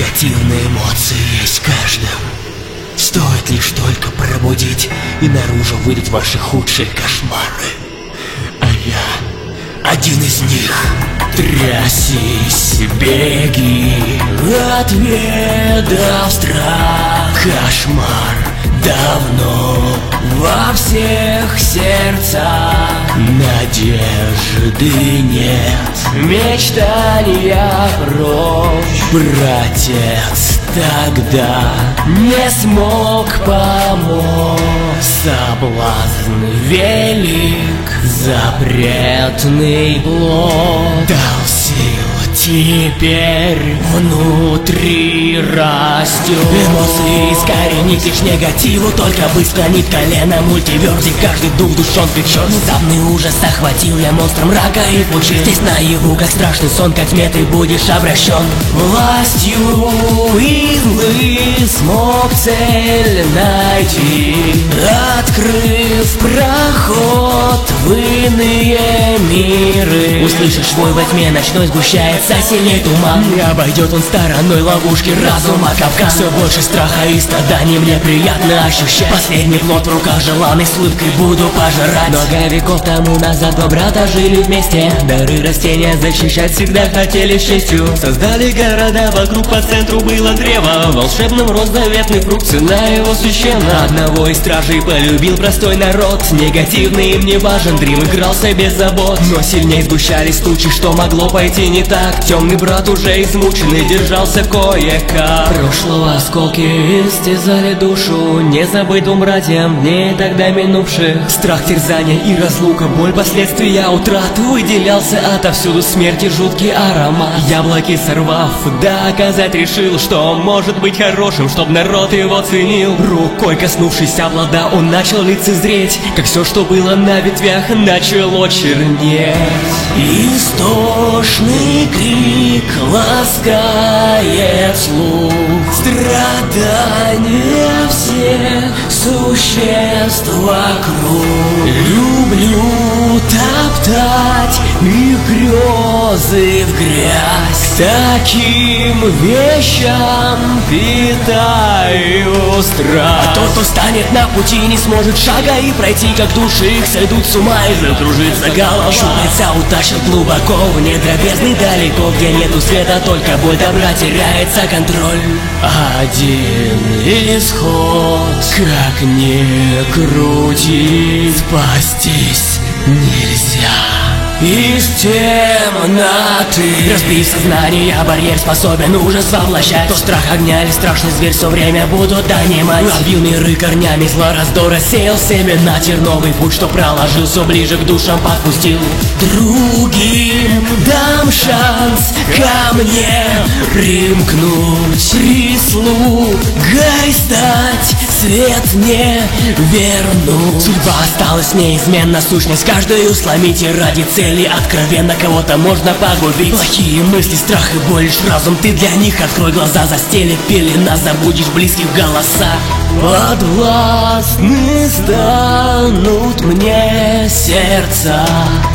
негативные эмоции есть в каждом. Стоит лишь только пробудить, и наружу выйдут ваши худшие кошмары. А я один из них. Трясись, беги, отведав страх. Кошмар давно во всех сердцах. Надежды нет, мечтания прочь. Братец тогда не смог помочь. Соблазн велик, запретный блок дал сил, теперь внутри растет. Эмоции искоренить лишь негативу, только бы склонить колено. Мультиверсик, каждый дух душон кричет. Внезапный ужас охватил, я монстром рака и пучи. Здесь наяву, как страшный сон, как тьме ты будешь обращен. Властью иглы смог цель найти, открыв проход в иные миры. Услышишь вой во тьме ночной, сгущается сильней туман. Не обойдет он стороной ловушки разума капкан. Все больше страха и страданий мне приятно ощущать. Последний плод в руках желанный, с улыбкой буду пожирать. Много веков тому назад два брата жили вместе. Дары растения защищать всегда хотели с честью. Создали города, вокруг по центру было древо. Волшебным рос заветный фрукт, цена его священна. Одного из стражей полюбил простой народ. Негативный им не важен, Дрим игрался без забот. Но сильнее сгущались тучи, что могло пойти не так. Темный брат уже измученный держался кое-как. Прошлого осколки истязали душу, не забыть двум братьям дней тогда минувших. Страх, терзания и разлука, боль, последствия утрат. Выделялся отовсюду смерти жуткий аромат. Яблоки сорвав, доказать решил, что может быть хорошим, чтоб народ его ценил. Рукой коснувшись облада, он начал лицезреть, как все, что было на ветвях, начало чернеть. Истошный крик ласкает слух, страдания всех существ вокруг. Люблю топтать их грезы в грязь, к таким вещам питаю страх. А тот, кто станет на пути, не сможет шага и пройти, как души их сойдут с ума и закружится голова. Щупальца утащат глубоко в недра бездны далеко, где нету света, только боль, добра теряется контроль. Один исход, как ни крути, спастись нельзя из темноты. Разбив сознание, барьер способен ужас воплощать. То страх огня или страшный зверь все время будут донимать. Обвил миры корнями зла, раздора, сеял семена. Терновый путь, что проложил, все ближе к душам подпустил. Другим дам шанс ко мне примкнуть, прислугой стать, свет не верну. Судьба осталась неизменна, сущность каждую сломить, и ради цели откровенно кого-то можно погубить. Плохие мысли, страх и боль, лишь разум ты для них. Открой глаза, застелит пелена, забудешь близких голоса. Подвластны станут мне сердца,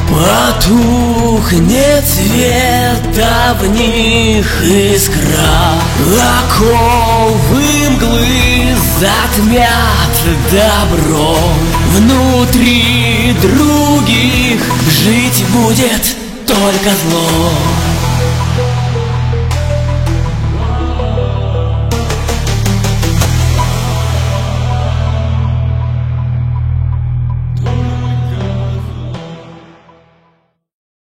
потухнет света в них искра. Оковы мглы затмят добро, внутри других жить будет только зло.